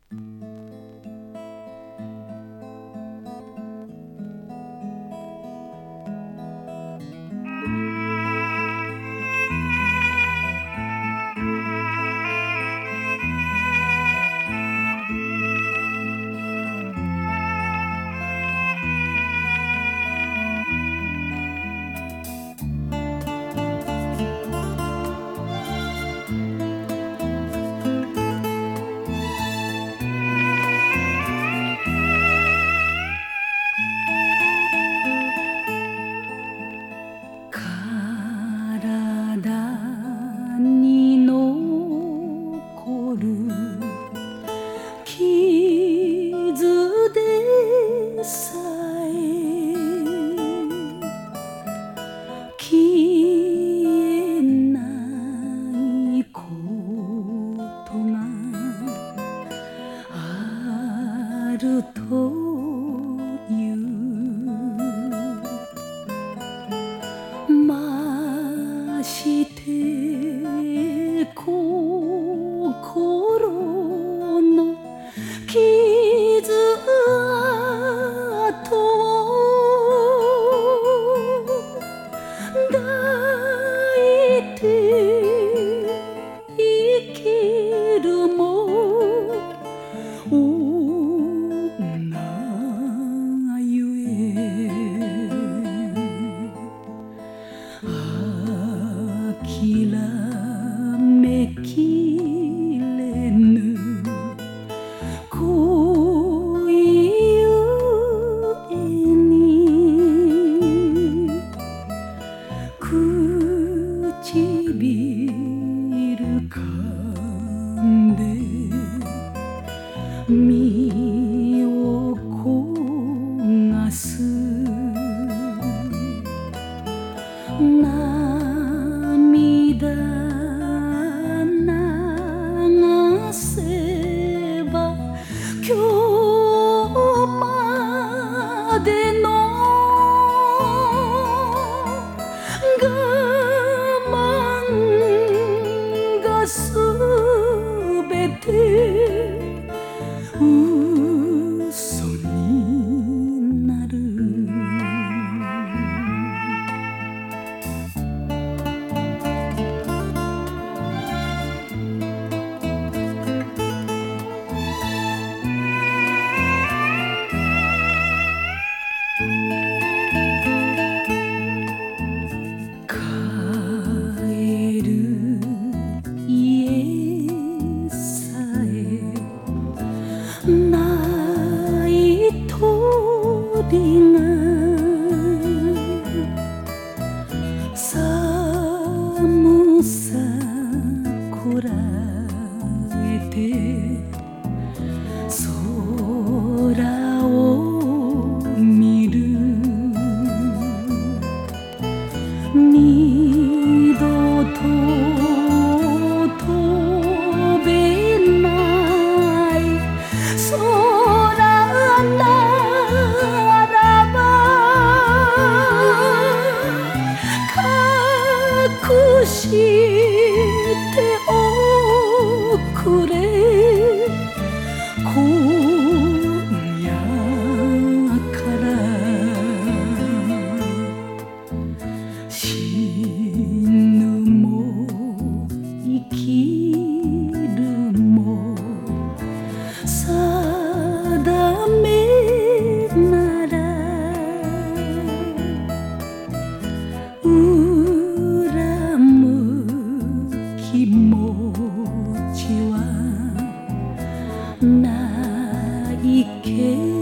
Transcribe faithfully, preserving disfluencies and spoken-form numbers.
に残る傷でさえ消えないことがあるというまして心の傷跡抱いて生きるも女ゆえ諦めきれぬ恋ゆえに唇噛んで身を焦がす涙流せば今日までの我慢がすべて嘘になる帰る家さえない鳥が寒さこらえて空を見る二度と飛べない空ならば隠しておくれ今夜から死ぬも生きるも定めなら恨む気持ちはないけ